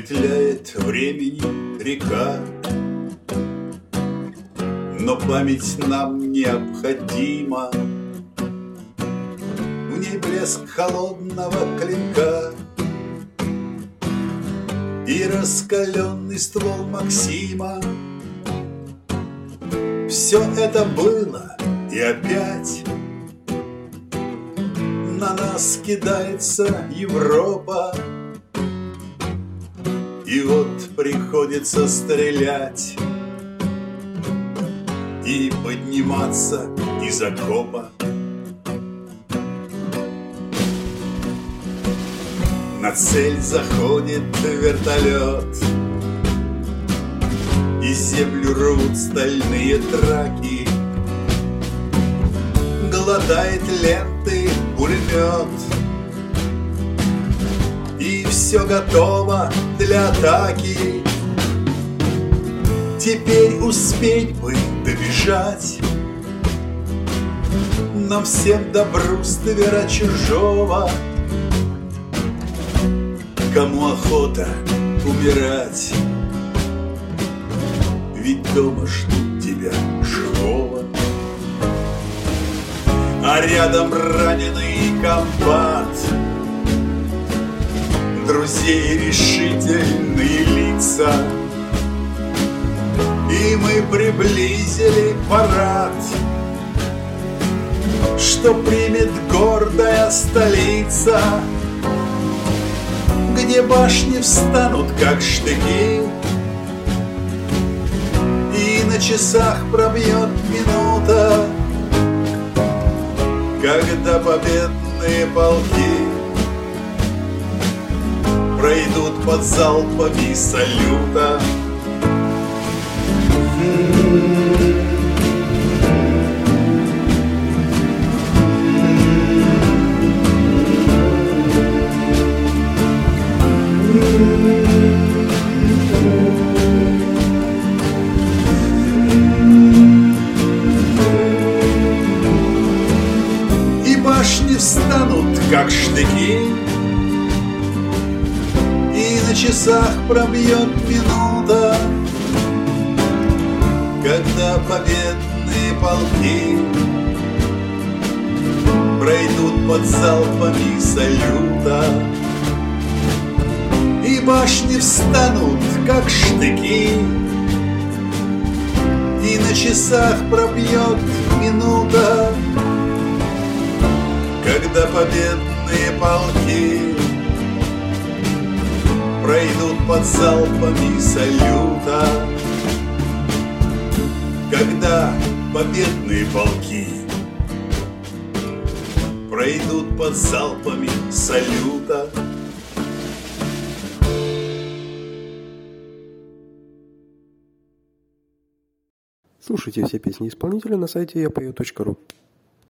петляет времени река, но память нам необходима. В ней блеск холодного клинка и раскаленный ствол Максима. Все это было, и опять на нас кидается Европа. И вот приходится стрелять и подниматься из окопа. На цель заходит вертолет, и землю рвут стальные траки. Глотает ленты пулемет, и все готово для атаки. Теперь успеть бы добежать нам всем до бруствера чужого. Кому охота умирать, ведь дома ждут тебя живого. А рядом раненый комбат, друзей решительные лица. И мы приблизили парад, что примет гордая столица, где башни встанут как штыки, и на часах пробьет минута, когда победные полки пройдут под залпами салюта. И башни встанут как штыки, и на часах пробьет минута, когда победные полки пройдут под залпами салюта. И башни встанут как штыки, и на часах пробьет минута, когда победные полки пройдут под залпами салюта. Когда победные полки пройдут под залпами салюта. Слушайте все песни исполнителя на сайте yapою.ru.